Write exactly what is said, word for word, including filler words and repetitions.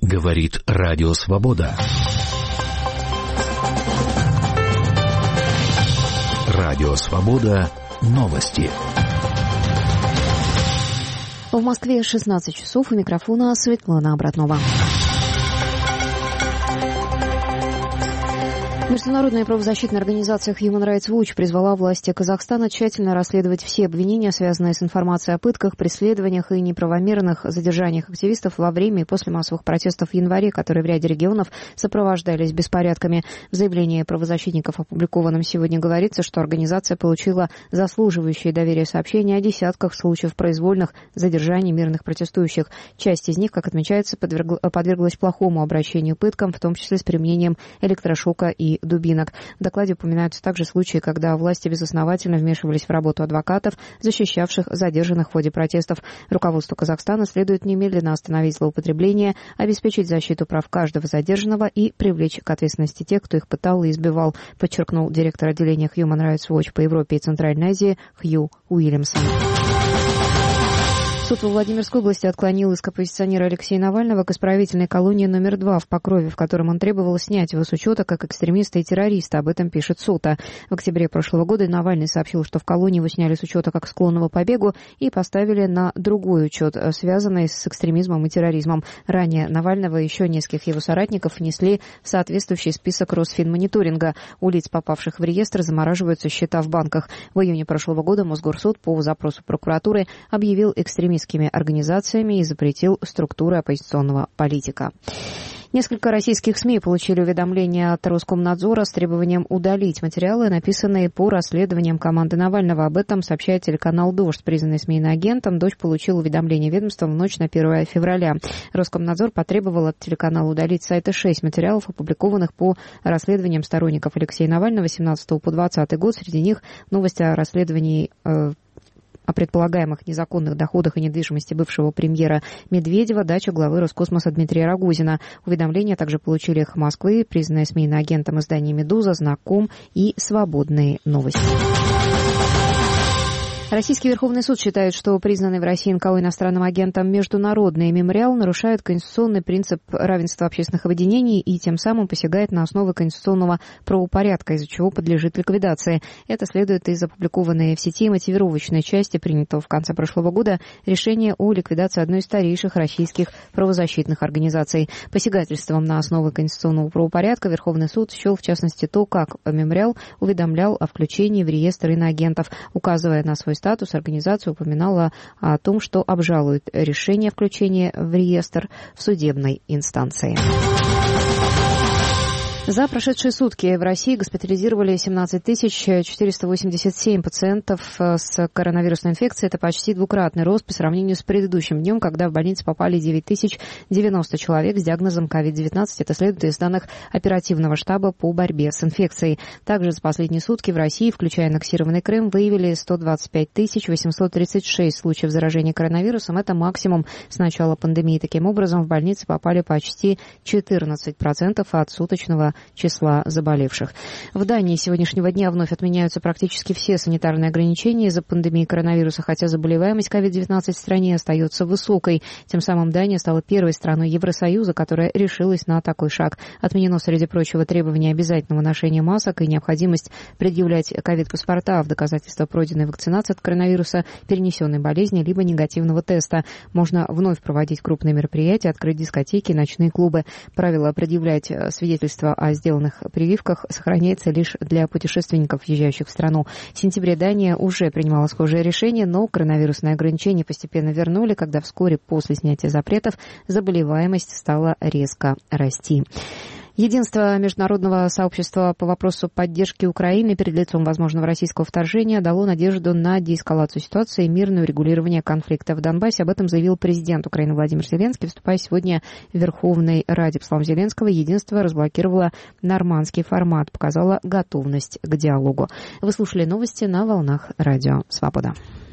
Говорит Радио Свобода. Радио Свобода. Новости. В Москве шестнадцать часов. У микрофона Светлана Обратнова. Международная правозащитная организация Human Rights Watch призвала власти Казахстана тщательно расследовать все обвинения, связанные с информацией о пытках, преследованиях и неправомерных задержаниях активистов во время и после массовых протестов в январе, которые в ряде регионов сопровождались беспорядками. В заявлении правозащитников, опубликованном сегодня, говорится, что организация получила заслуживающие доверия сообщения о десятках случаев произвольных задержаний мирных протестующих. Часть из них, как отмечается, подверглась плохому обращению пыткам, в том числе с применением электрошока и дубинок. В докладе упоминаются также случаи, когда власти безосновательно вмешивались в работу адвокатов, защищавших задержанных в ходе протестов. Руководству Казахстана следует немедленно остановить злоупотребление, обеспечить защиту прав каждого задержанного и привлечь к ответственности тех, кто их пытал и избивал, подчеркнул директор отделения Human Rights Watch по Европе и Центральной Азии Хью Уильямсон. Суд во Владимирской области отклонил иск оппозиционера Алексея Навального к исправительной колонии номер два в Покрове, в котором он требовал снять его с учета как экстремиста и террориста. Об этом пишет СОТА. В октябре прошлого года Навальный сообщил, что в колонии его сняли с учета как склонного к побегу и поставили на другой учет, связанный с экстремизмом и терроризмом. Ранее Навального и еще нескольких его соратников внесли в соответствующий список Росфинмониторинга. У лиц, попавших в реестр, замораживаются счета в банках. В июне прошлого года Мосгорсуд по запросу прокуратуры объявил экстремистскими организациями и запретил структуры оппозиционного политика. Несколько российских СМИ получили уведомление от Роскомнадзора с требованием удалить материалы, написанные по расследованиям команды Навального. Об этом сообщает телеканал «Дождь». Признанный СМИ иноагентом, «Дождь» получил уведомление ведомства в ночь на первое февраля. Роскомнадзор потребовал от телеканала удалить с сайта шесть материалов, опубликованных по расследованиям сторонников Алексея Навального семнадцатого по двадцатый год. Среди них новости о расследовании э, о предполагаемых незаконных доходах и недвижимости бывшего премьера Медведева, дача главы Роскосмоса Дмитрия Рогозина. Уведомления также получили «Эхо Москвы», признанное СМИ иноагентом издание «Медуза», «Знаком» и «Свободные новости». Российский Верховный суд считает, что признанный в России эн ка о иностранным агентом международный мемориал нарушает конституционный принцип равенства общественных объединений и тем самым посягает на основы конституционного правопорядка, из-за чего подлежит ликвидации. Это следует из опубликованной в сети мотивировочной части принятого в конце прошлого года решения о ликвидации одной из старейших российских правозащитных организаций. Посягательством на основы конституционного правопорядка Верховный суд счел, в частности, то, как мемориал уведомлял о включении в реестр иноагентов, указывая на свой статус, организация упоминала о том, что обжалует решение включения в реестр в судебной инстанции. За прошедшие сутки в России госпитализировали семнадцать тысяч четыреста восемьдесят семь пациентов с коронавирусной инфекцией. Это почти двукратный рост по сравнению с предыдущим днем, когда в больницу попали девять тысяч девяносто человек с диагнозом ковид девятнадцать. Это следует из данных оперативного штаба по борьбе с инфекцией. Также за последние сутки в России, включая аннексированный Крым, выявили сто двадцать пять тысяч восемьсот тридцать шесть случаев заражения коронавирусом. Это максимум с начала пандемии. Таким образом, в больницы попали почти четырнадцать процентов от суточного числа заболевших. В Дании с сегодняшнего дня вновь отменяются практически все санитарные ограничения из-за пандемии коронавируса, хотя заболеваемость ковид девятнадцать в стране остается высокой. Тем самым Дания стала первой страной Евросоюза, которая решилась на такой шаг. Отменено, среди прочего, требование обязательного ношения масок и необходимость предъявлять ковид-паспорта в доказательство пройденной вакцинации от коронавируса, перенесенной болезни либо негативного теста. Можно вновь проводить крупные мероприятия, открыть дискотеки, ночные клубы. Правило предъявлять свидетельство о сделанных прививках сохраняется лишь для путешественников, въезжающих в страну. В сентябре Дания уже принимала схожее решение, но коронавирусные ограничения постепенно вернули, когда вскоре после снятия запретов заболеваемость стала резко расти. Единство международного сообщества по вопросу поддержки Украины перед лицом возможного российского вторжения дало надежду на деэскалацию ситуации и мирное урегулирование конфликта в Донбассе. Об этом заявил президент Украины Владимир Зеленский, выступая сегодня в Верховной Раде. По словам Зеленского, единство разблокировало нормандский формат, показало готовность к диалогу. Вы слушали новости на волнах Радио Свобода.